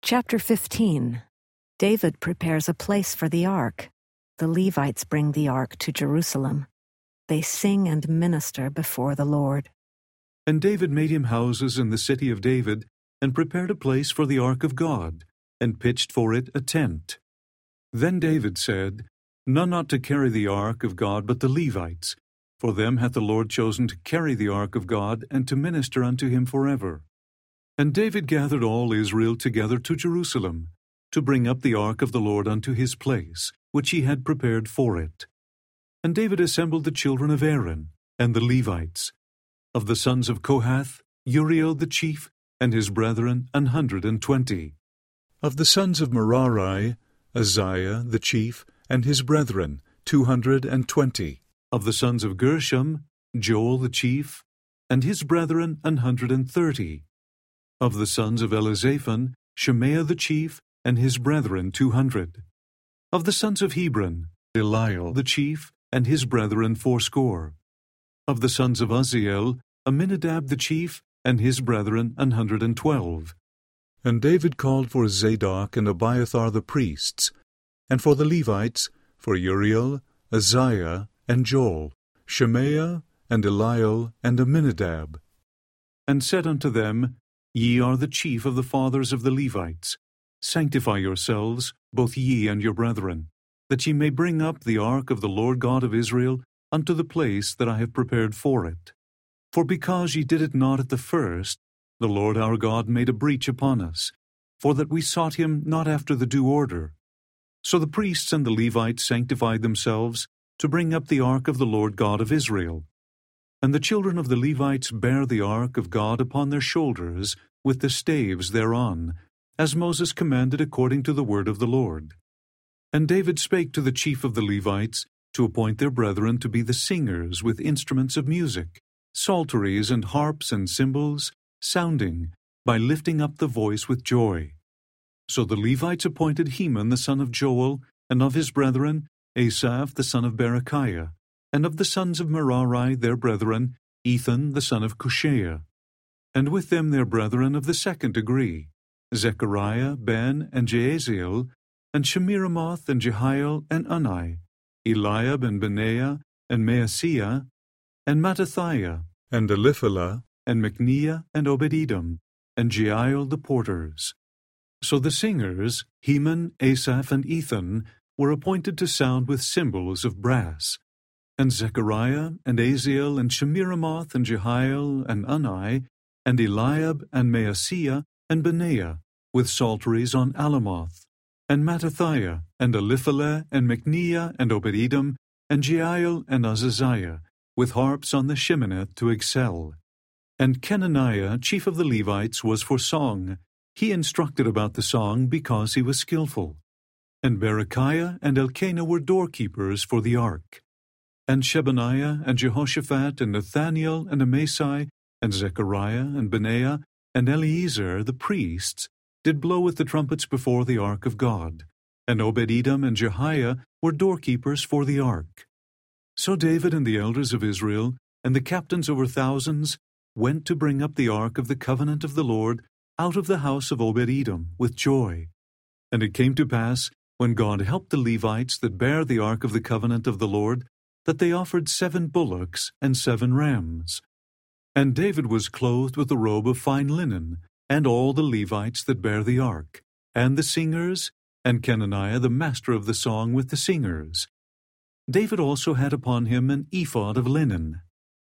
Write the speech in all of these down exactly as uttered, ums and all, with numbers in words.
Chapter fifteen. David prepares a place for the ark. The Levites bring the ark to Jerusalem. They sing and minister before the Lord. And David made him houses in the city of David, and prepared a place for the ark of God, and pitched for it a tent. Then David said, None ought to carry the ark of God but the Levites, for them hath the Lord chosen to carry the ark of God, and to minister unto him forever. And David gathered all Israel together to Jerusalem, to bring up the ark of the Lord unto his place, which he had prepared for it. And David assembled the children of Aaron, and the Levites. Of the sons of Kohath, Uriel the chief, and his brethren, an hundred and twenty. Of the sons of Merari, Uzziah the chief, and his brethren, two hundred and twenty. Of the sons of Gershom, Joel the chief, and his brethren, an hundred and thirty. Of the sons of Elizaphan, Shemaiah the chief, and his brethren, two hundred. Of the sons of Hebron, Eliel the chief, and his brethren, fourscore. Of the sons of Uzziel, Aminadab the chief, and his brethren, an hundred and twelve. And David called for Zadok and Abiathar the priests, and for the Levites, for Uriel, Uzziah, and Joel, Shemaiah, and Eliel, and Aminadab, and said unto them, Ye are the chief of the fathers of the Levites. Sanctify yourselves, both ye and your brethren, that ye may bring up the ark of the Lord God of Israel unto the place that I have prepared for it. For because ye did it not at the first, the Lord our God made a breach upon us, for that we sought him not after the due order. So the priests and the Levites sanctified themselves to bring up the ark of the Lord God of Israel. And the children of the Levites bare the ark of God upon their shoulders, with the staves thereon, as Moses commanded according to the word of the Lord. And David spake to the chief of the Levites, to appoint their brethren to be the singers with instruments of music, psalteries and harps and cymbals, sounding, by lifting up the voice with joy. So the Levites appointed Heman the son of Joel, and of his brethren, Asaph the son of Berechiah, and of the sons of Merari their brethren, Ethan the son of Cushaiah, and with them their brethren of the second degree, Zechariah, Ben, and Jaaziel, and Shemiramoth, and Jehiel, and Unni, Eliab, and Benaiah, and Maaseiah, and Mattathiah, and Eliphalah, and Micniah, and Obed-Edom, and Jeiel the porters. So the singers, Heman, Asaph, and Ethan, were appointed to sound with cymbals of brass. And Zechariah, and Aziel, and Shemiramoth, and Jehiel, and Unni, and Eliab, and Maaseiah, and Benaiah, with psalteries on Alamoth, and Mattathiah, and Eliphalah, and Micniah, and Obed-Edom, and Jeiel, and Azaziah, with harps on the Sheminith to excel. And Kenaniah, chief of the Levites, was for song. He instructed about the song because he was skillful. And Berechiah and Elkanah were doorkeepers for the ark. And Shebaniah, and Jehoshaphat, and Nathaniel, and Amasai, and Zechariah, and Benaiah, and Eliezer, the priests, did blow with the trumpets before the ark of God. And Obed-Edom and Jehiah were doorkeepers for the ark. So David and the elders of Israel, and the captains over thousands, went to bring up the ark of the covenant of the Lord out of the house of Obed-Edom with joy. And it came to pass, when God helped the Levites that bare the ark of the covenant of the Lord, that they offered seven bullocks and seven rams. And David was clothed with a robe of fine linen, and all the Levites that bare the ark, and the singers, and Kenaniah the master of the song with the singers. David also had upon him an ephod of linen.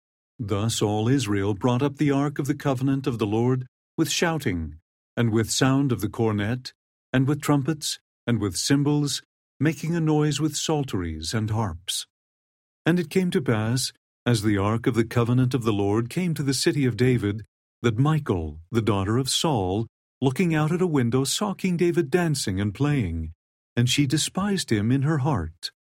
Thus all Israel brought up the ark of the covenant of the Lord with shouting, and with sound of the cornet, and with trumpets, and with cymbals, making a noise with psalteries and harps. And it came to pass, as the ark of the covenant of the Lord came to the city of David, that Michal, the daughter of Saul, looking out at a window, saw King David dancing and playing, and she despised him in her heart.